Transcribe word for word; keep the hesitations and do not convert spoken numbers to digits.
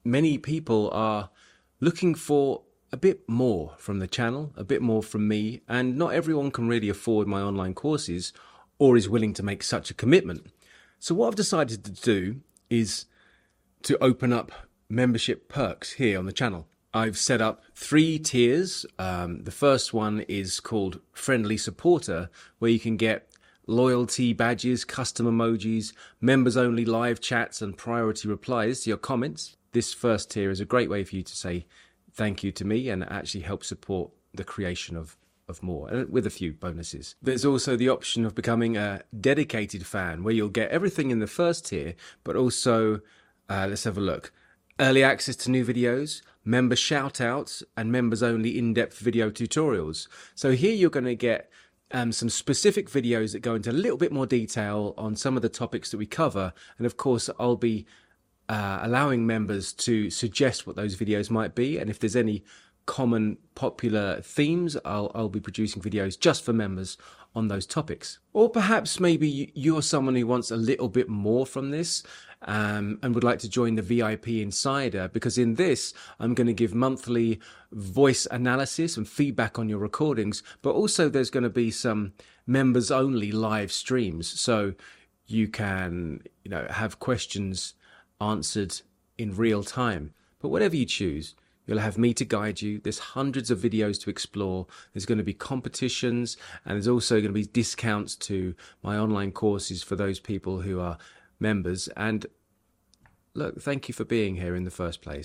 many people are looking for a bit more from the channel, a bit more from me, and not everyone can really afford my online courses or is willing to make such a commitment. So what I've decided to do is to open up membership perks here on the channel. I've set up three tiers. Um, the first one is called Friendly Supporter, where you can get loyalty badges, custom emojis, members only live chats and priority replies to your comments. This first tier is a great way for you to say thank you to me and actually help support the creation of of more, and with a few bonuses. There's also the option of becoming a dedicated fan, where you'll get everything in the first tier, but also, uh, let's have a look, early access to new videos, member shout-outs, and members-only in-depth video tutorials. So here you're going to get um, some specific videos that go into a little bit more detail on some of the topics that we cover, and of course I'll be uh, allowing members to suggest what those videos might be, and if there's any common popular themes, I'll, I'll be producing videos just for members on those topics. Or perhaps maybe you're someone who wants a little bit more from this um, and would like to join the V I P Insider, because in this I'm going to give monthly voice analysis and feedback on your recordings, but also there's going to be some members only live streams, so you can, you know, have questions answered in real time. But whatever you choose, you'll have me to guide you. There's hundreds of videos to explore. There's going to be competitions, and there's also going to be discounts to my online courses for those people who are members. And look, thank you for being here in the first place.